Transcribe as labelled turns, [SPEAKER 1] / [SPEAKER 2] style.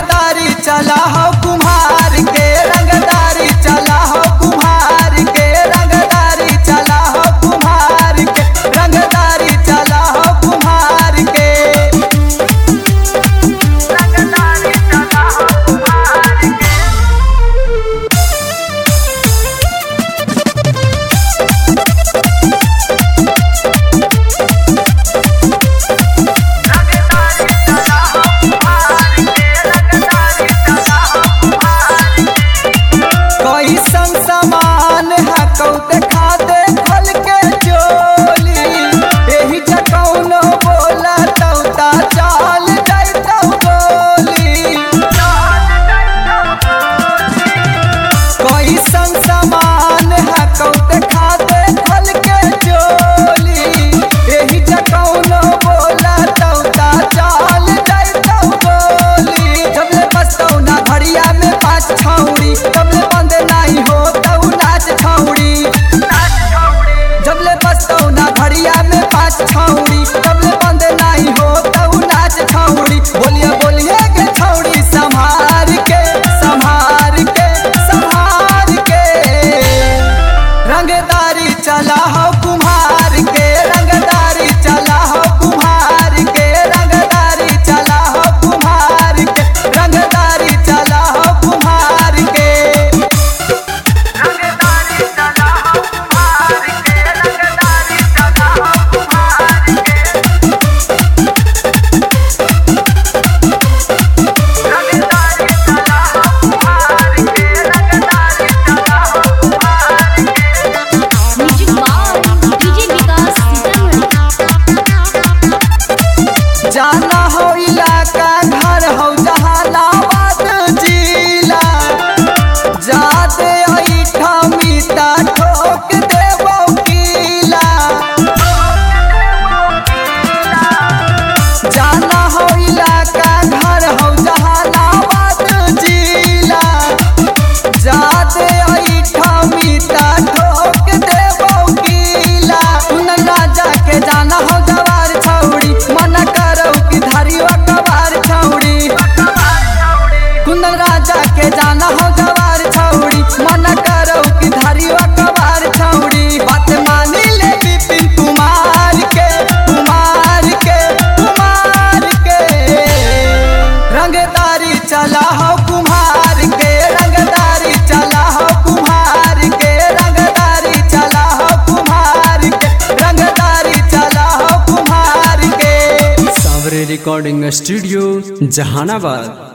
[SPEAKER 1] रंगदारी चला हो कुम्हार के, रंगदारी चला हो कुम्हार के, रंगदारी चला हो कुम्हार के, रंगदारी चला हो कुम्हार के, रंगदारी चला हो कुम्हार के। कैसन समान है कौ देखा दे फल के चोली, एही जकौनो बोला तौता चाल जाइतौ गोली। कैसन समान है कौ देखा दे फल के चोली, एही जकौनो बोला तौता चाल जाइतौ गोली। जबले बसतौ ना घड़िया में पाँच छौड़ी, तबले बंद नहीं हो तऊ नाच छौड़ी, जबले बसतौ ना घड़िया में पाँच छौड़ी, तबले बंद नहीं हो तऊ नाच छौड़ी। बोलिए बोलिए के छौड़ी संभार के, संभार के, संभार के, रंगदारी चला हो कुम्हार के, रंगदारी चला हो कुम्हार के, रंगदारी चला हो कुम्हार के, रंगदारी चला हो कुम्हार के, रंगदारी चला हो कुम्हार के, रंगदारी चला हो कुम्हार के, रंगदारी चला हो कुम्हार के, रंगदारी चला हो कुम्हार के।
[SPEAKER 2] Music by DJ Vikas Sitamarhi.
[SPEAKER 1] जाना हो इलाका घर हो जहानाबाद जिला, जाते ऐठा मीता ठोक देबौ किला। जाना हो इलाका घर हो जहानाबाद जिला, जाते ऐठा मीता ठोक देबौ किला। कुंदन राजा के जाना हो जवार छौड़ी, मन करो कि धारियो कबार छौड़ी। कुंदन राजा के जाना हो जवार छौड़ी, मन करो कि धारियो कबार छौड़ी। बात मानी ले विपिन कुमार के, कुमार के, कुमार के, रंगदारी चला हो कुम्हार के, रंगदारी चला हो कुम्हार के, रंगदारी चला हो कुम्हार के, रंगदारी चला हो कुम्हार के।
[SPEAKER 3] सावरे रिकॉर्डिंग स्टूडियो जहानाबाद।